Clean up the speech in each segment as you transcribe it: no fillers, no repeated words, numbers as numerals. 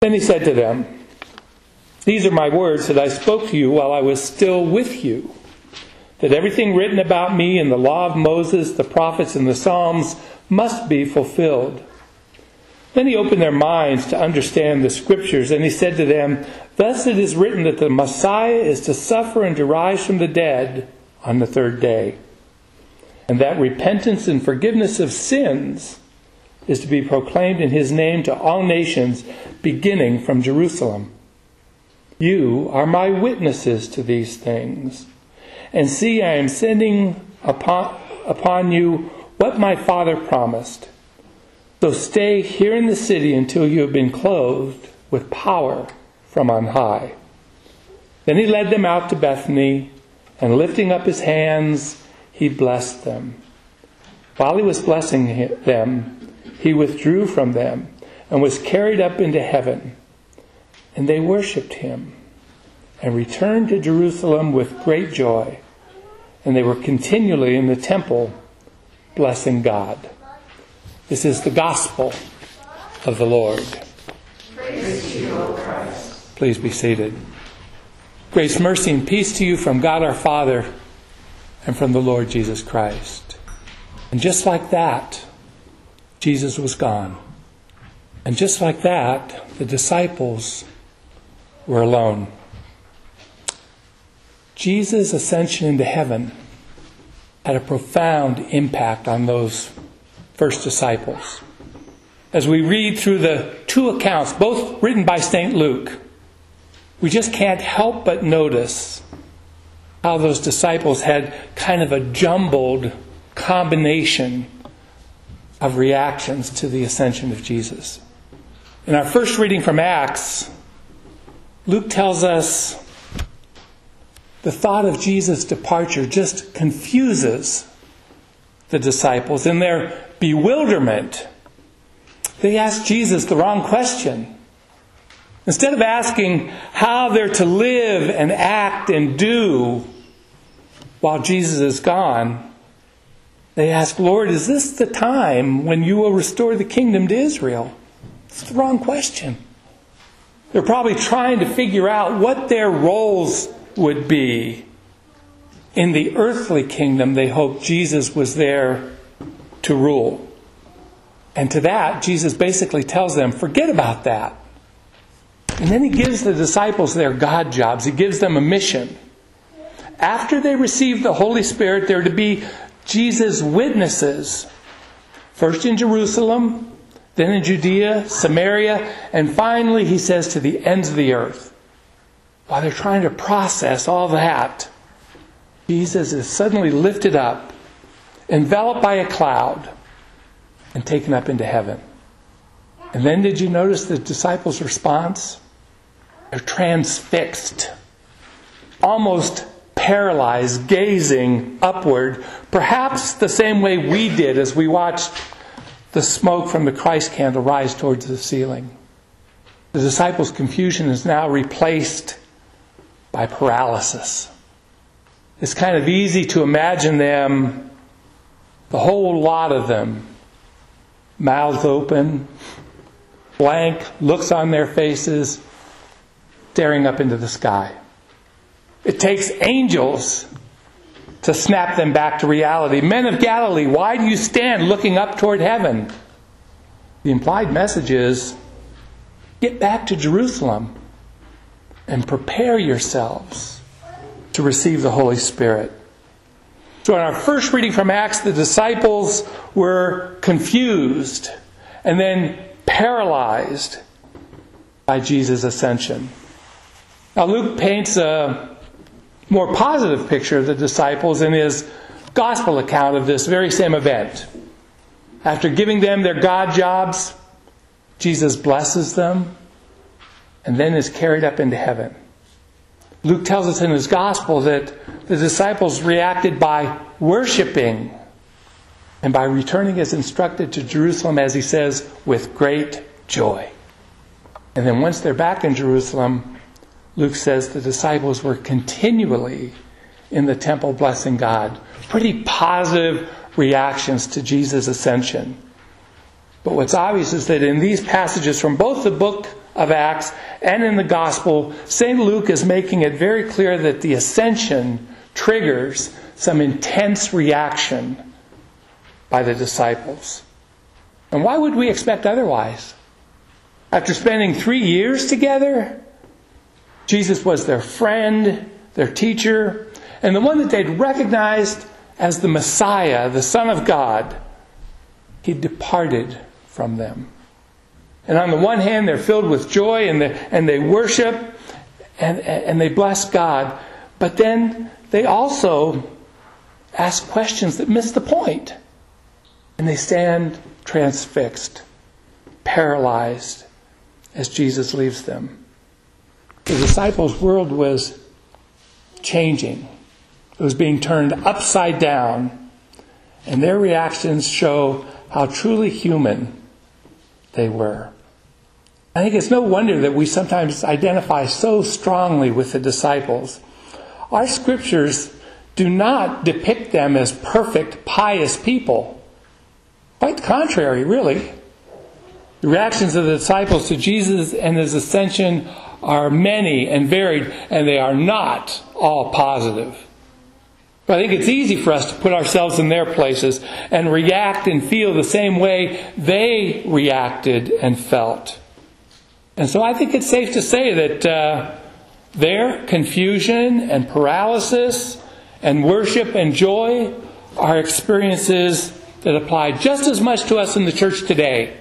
Then he said to them, "These are my words that I spoke to you while I was still with you, that everything written about me in the law of Moses, the prophets, and the Psalms must be fulfilled." Then he opened their minds to understand the Scriptures, and he said to them, "Thus it is written that the Messiah is to suffer and to rise from the dead on the third day, and that repentance and forgiveness of sins is to be proclaimed in his name to all nations, beginning from Jerusalem. You are my witnesses to these things. And see, I am sending upon you what my Father promised. So stay here in the city until you have been clothed with power from on high." Then he led them out to Bethany, and lifting up his hands, he blessed them. While he was blessing them, he withdrew from them and was carried up into heaven. And they worshipped him and returned to Jerusalem with great joy. And they were continually in the temple blessing God. This is the gospel of the Lord. Praise to you, O Christ. Please be seated. Grace, mercy, and peace to you from God our Father and from the Lord Jesus Christ. And just like that, Jesus was gone. And just like that, the disciples were alone. Jesus' ascension into heaven had a profound impact on those first disciples. As we read through the two accounts, both written by St. Luke, we just can't help but notice how those disciples had kind of a jumbled combination of reactions to the ascension of Jesus. In our first reading from Acts, Luke tells us the thought of Jesus' departure just confuses the disciples. In their bewilderment, they ask Jesus the wrong question. Instead of asking how they're to live and act and do while Jesus is gone, they ask, "Lord, is this the time when you will restore the kingdom to Israel?" It's the wrong question. They're probably trying to figure out what their roles would be in the earthly kingdom they hoped Jesus was there to rule. And to that, Jesus basically tells them, forget about that. And then he gives the disciples their God jobs. He gives them a mission. After they receive the Holy Spirit, they're to be Jesus' witnesses. First in Jerusalem, then in Judea, Samaria, and finally, he says, to the ends of the earth. While they're trying to process all that, Jesus is suddenly lifted up, enveloped by a cloud, and taken up into heaven. And then did you notice the disciples' response? They're transfixed, almost paralyzed, gazing upward, perhaps the same way we did as we watched the smoke from the Christ candle rise towards the ceiling. The disciples' confusion is now replaced by paralysis. It's kind of easy to imagine them, the whole lot of them, mouths open, blank, looks on their faces, staring up into the sky. It takes angels to snap them back to reality. Men of Galilee, why do you stand looking up toward heaven? The implied message is, get back to Jerusalem and prepare yourselves to receive the Holy Spirit. So in our first reading from Acts, the disciples were confused and then paralyzed by Jesus' ascension. Now Luke paints a more positive picture of the disciples in his gospel account of this very same event. After giving them their God jobs, Jesus blesses them and then is carried up into heaven. Luke tells us in his gospel that the disciples reacted by worshiping and by returning as instructed to Jerusalem, as he says, with great joy. And then once they're back in Jerusalem, Luke says the disciples were continually in the temple blessing God. Pretty positive reactions to Jesus' ascension. But what's obvious is that in these passages from both the book of Acts and in the Gospel, St. Luke is making it very clear that the ascension triggers some intense reaction by the disciples. And why would we expect otherwise? After spending 3 years together, Jesus was their friend, their teacher, and the one that they'd recognized as the Messiah, the Son of God. He departed from them. And on the one hand, they're filled with joy and they worship and they bless God. But then they also ask questions that miss the point. And they stand transfixed, paralyzed, as Jesus leaves them. The disciples' world was changing. It was being turned upside down. And their reactions show how truly human they were. I think it's no wonder that we sometimes identify so strongly with the disciples. Our scriptures do not depict them as perfect, pious people. Quite the contrary, really. The reactions of the disciples to Jesus and His ascension are many and varied, and they are not all positive. But I think it's easy for us to put ourselves in their places and react and feel the same way they reacted and felt. And so I think it's safe to say that their confusion and paralysis and worship and joy are experiences that apply just as much to us in the church today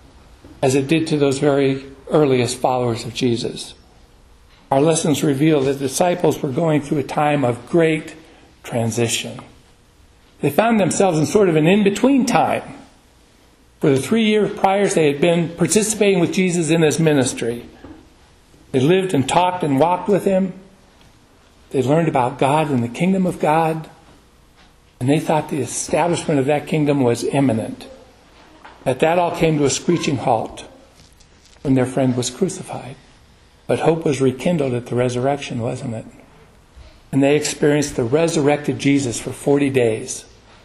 as it did to those very earliest followers of Jesus. Our lessons reveal that the disciples were going through a time of great transition. They found themselves in sort of an in-between time. For the 3 years prior, they had been participating with Jesus in His ministry. They lived and talked and walked with Him. They learned about God and the kingdom of God. And they thought the establishment of that kingdom was imminent. But that all came to a screeching halt when their friend was crucified. But hope was rekindled at the resurrection, wasn't it? And they experienced the resurrected Jesus for 40 days.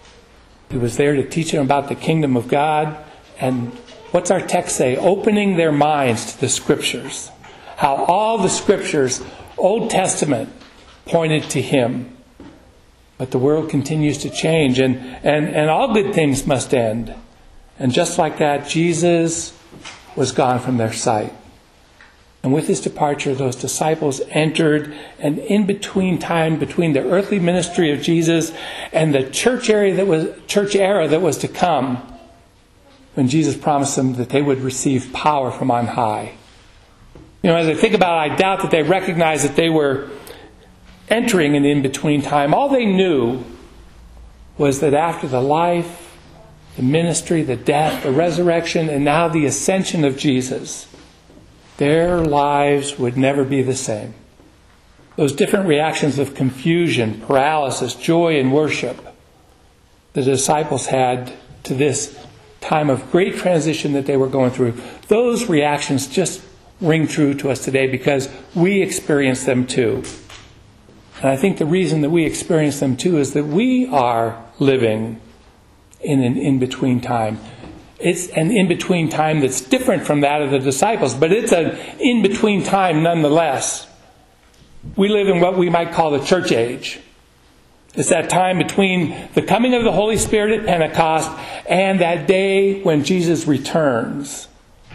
He was there to teach them about the kingdom of God. And what's our text say? Opening their minds to the Scriptures. How all the Scriptures, Old Testament, pointed to Him. But the world continues to change, and all good things must end. And just like that, Jesus was gone from their sight. And with His departure, those disciples entered an in-between time between the earthly ministry of Jesus and the church era that was to come, when Jesus promised them that they would receive power from on high. You know, as I think about it, I doubt that they recognized that they were entering an in-between time. All they knew was that after the life, the ministry, the death, the resurrection, and now the ascension of Jesus, their lives would never be the same. Those different reactions of confusion, paralysis, joy, and worship the disciples had to this time of great transition that they were going through, those reactions just ring true to us today because we experience them too. And I think the reason that we experience them too is that we are living in an in-between time. It's an in-between time that's different from that of the disciples, but it's an in-between time nonetheless. We live in what we might call the church age. It's that time between the coming of the Holy Spirit at Pentecost and that day when Jesus returns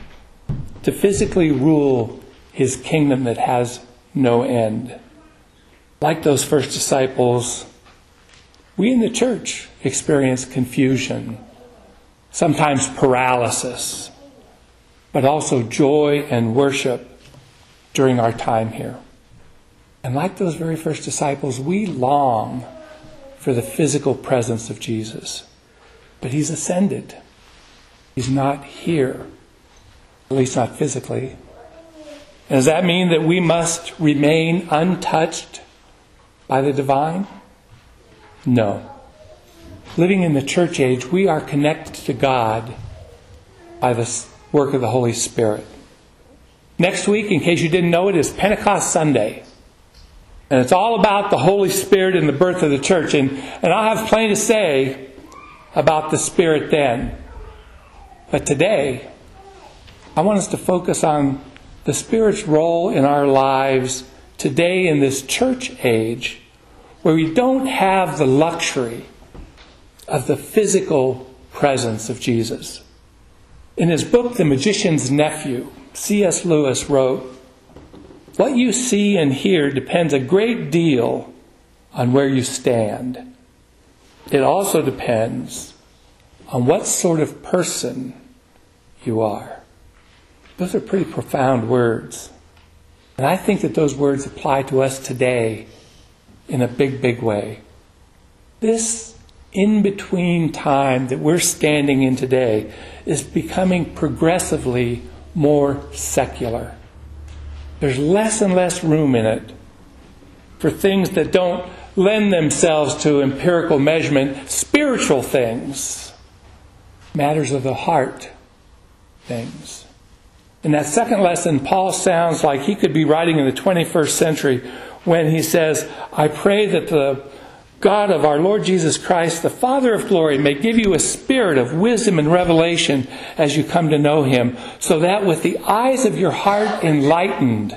to physically rule His kingdom that has no end. Like those first disciples, we in the church experience confusion, sometimes paralysis, but also joy and worship during our time here. And like those very first disciples, we long for the physical presence of Jesus. But He's ascended. He's not here, at least not physically. And does that mean that we must remain untouched by the divine? No. Living in the church age, we are connected to God by the work of the Holy Spirit. Next week, in case you didn't know it, is Pentecost Sunday. And it's all about the Holy Spirit and the birth of the church. And I'll have plenty to say about the Spirit then. But today, I want us to focus on the Spirit's role in our lives today in this church age, where we don't have the luxury of the physical presence of Jesus. In his book, The Magician's Nephew, C.S. Lewis wrote, "What you see and hear depends a great deal on where you stand. It also depends on what sort of person you are." Those are pretty profound words. And I think that those words apply to us today in a big, big way. This in-between time that we're standing in today is becoming progressively more secular. There's less and less room in it for things that don't lend themselves to empirical measurement, spiritual things, matters of the heart things. In that second lesson, Paul sounds like he could be writing in the 21st century when he says, "I pray that the God of our Lord Jesus Christ, the Father of glory, may give you a spirit of wisdom and revelation as you come to know him, so that with the eyes of your heart enlightened,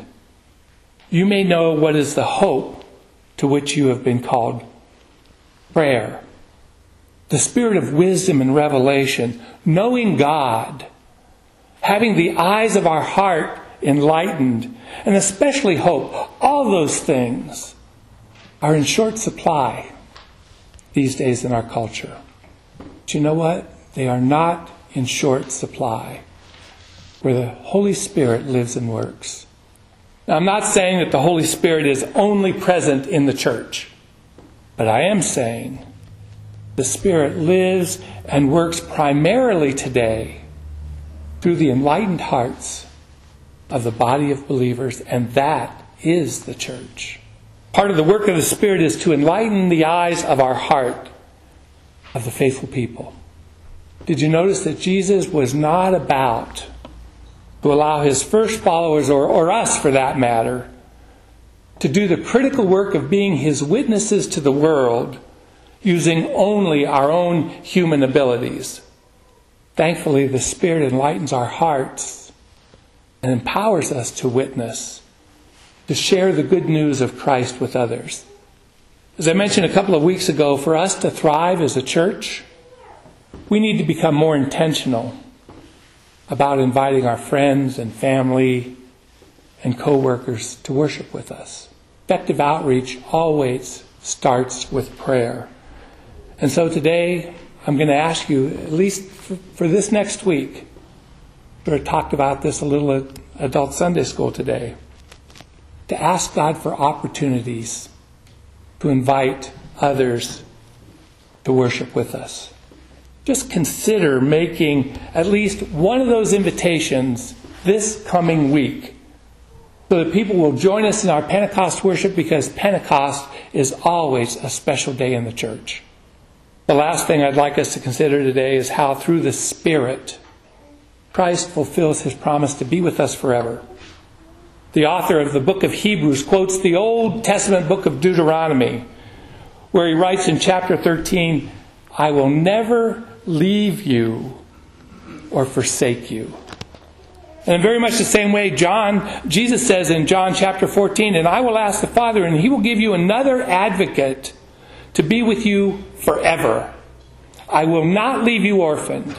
you may know what is the hope to which you have been called." Prayer. The spirit of wisdom and revelation, knowing God, having the eyes of our heart enlightened, and especially hope. All those things are in short supply these days in our culture. But you know what? They are not in short supply where the Holy Spirit lives and works. Now, I'm not saying that the Holy Spirit is only present in the church, but I am saying the Spirit lives and works primarily today through the enlightened hearts of the body of believers, and that is the church. Part of the work of the Spirit is to enlighten the eyes of our heart of the faithful people. Did you notice that Jesus was not about to allow his first followers, or us for that matter, to do the critical work of being his witnesses to the world using only our own human abilities? Thankfully, the Spirit enlightens our hearts and empowers us to witness, to share the good news of Christ with others. As I mentioned a couple of weeks ago, for us to thrive as a church, we need to become more intentional about inviting our friends and family and co-workers to worship with us. Effective outreach always starts with prayer. And so today, I'm going to ask you, at least for this next week, we talked about this a little at Adult Sunday School today, to ask God for opportunities to invite others to worship with us. Just consider making at least one of those invitations this coming week so that people will join us in our Pentecost worship, because Pentecost is always a special day in the church. The last thing I'd like us to consider today is how through the Spirit Christ fulfills his promise to be with us forever. The author of the book of Hebrews quotes the Old Testament book of Deuteronomy, where he writes in chapter 13, "I will never leave you or forsake you." And in very much the same way, Jesus says in John chapter 14, "And I will ask the Father, and he will give you another advocate to be with you forever. I will not leave you orphaned.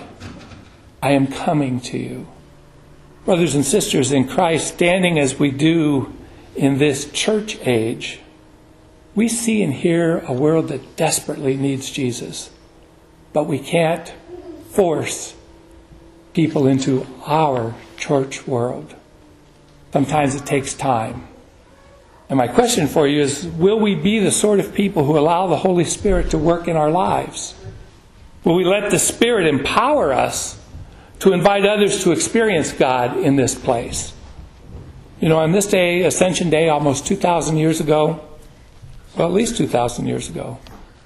I am coming to you." Brothers and sisters in Christ, standing as we do in this church age, we see and hear a world that desperately needs Jesus. But we can't force people into our church world. Sometimes it takes time. And my question for you is, will we be the sort of people who allow the Holy Spirit to work in our lives? Will we let the Spirit empower us to invite others to experience God in this place? You know, on this day, Ascension Day, almost 2,000 years ago, well, at least 2,000 years ago,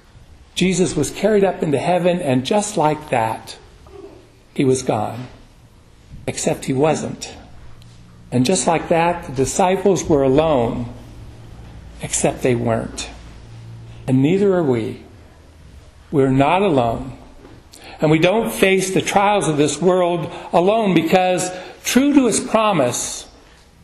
Jesus was carried up into heaven, and just like that, he was gone. Except he wasn't. And just like that, the disciples were alone, except they weren't. And neither are we. We're not alone. And we don't face the trials of this world alone, because true to his promise,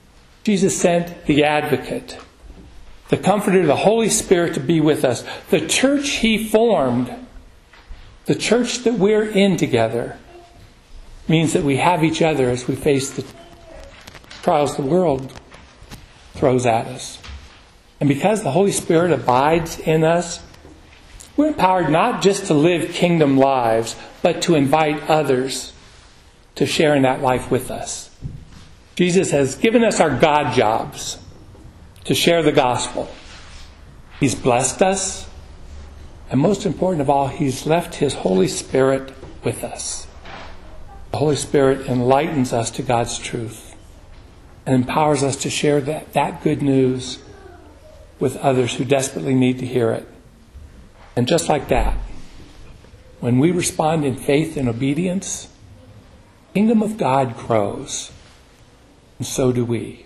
Jesus sent the Advocate, the Comforter, the Holy Spirit to be with us. The church He formed, the church that we're in together, means that we have each other as we face the trials the world throws at us. And because the Holy Spirit abides in us, we're empowered not just to live kingdom lives, but to invite others to share in that life with us. Jesus has given us our God jobs to share the gospel. He's blessed us. And most important of all, He's left His Holy Spirit with us. The Holy Spirit enlightens us to God's truth and empowers us to share that good news with others who desperately need to hear it. And just like that, when we respond in faith and obedience, the kingdom of God grows. And so do we.